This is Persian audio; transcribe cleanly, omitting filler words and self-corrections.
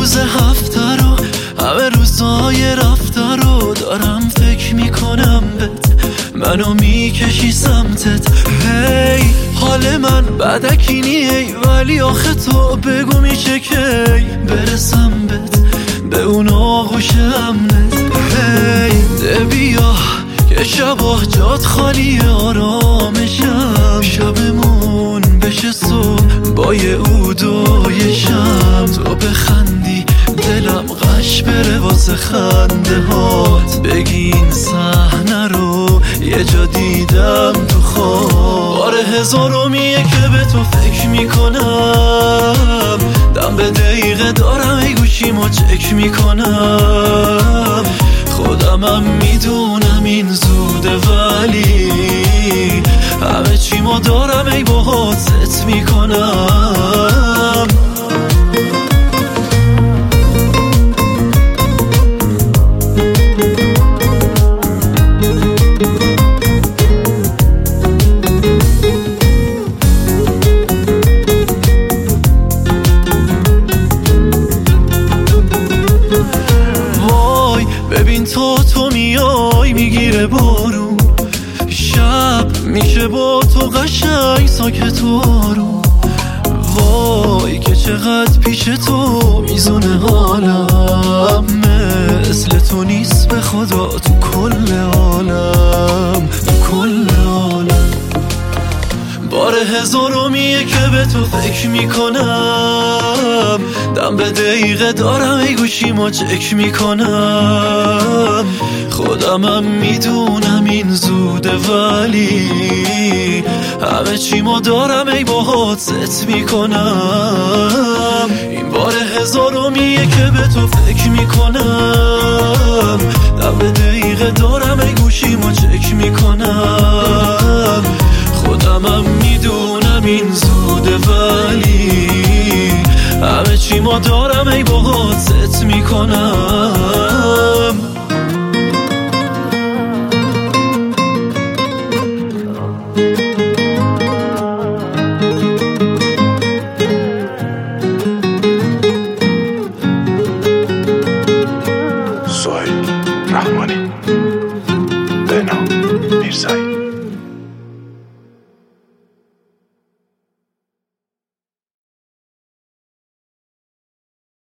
روز هفته رو، همه روزای رفته رو دارم فکر میکنم بهت، منو میکشی سمتت. هی حال من بدکینیه ولی آخه تو بگو میشه کی برسم بهت، به اون آغوش امنت. هی ده بیا که شبا جات خالی آرامشم، شبمون بشه صبح با یه عود و یه شم، تو بخندی دلم غش بره واسه خنده هات، بگی این صحنه رو یه جا دیدم تو خواب. باره هزارمیه که به تو فکر میکنم، دم به دقیقه دارم ای گوشیمو چک میکنم، خودمم میدونم این زوده ولی همه چیمو دارم ای باهات ست میکنم. ببین تو میای میگیره بارون، شب میشه با تو قشنگ ساکت و آروم، وای که چقدر پیش تو میزونه حالم، مثل تو نیست به خدا تو کل عالم، تو کل عالم. باره هزارمیه که به تو فکر میکنم، دم به دقیقه دارم ای گوشیمو چک میکنم، خودمم میدونم این زوده ولی همه چیمو دارم ای باهات ست میکنم. این باره هزارمیه که به تو فکر میکنم، دم به دقیقه دارم ای گوشیمو چک میکنم، خودمم میدونم این زوده ولی همه چی ما دارم ای باهات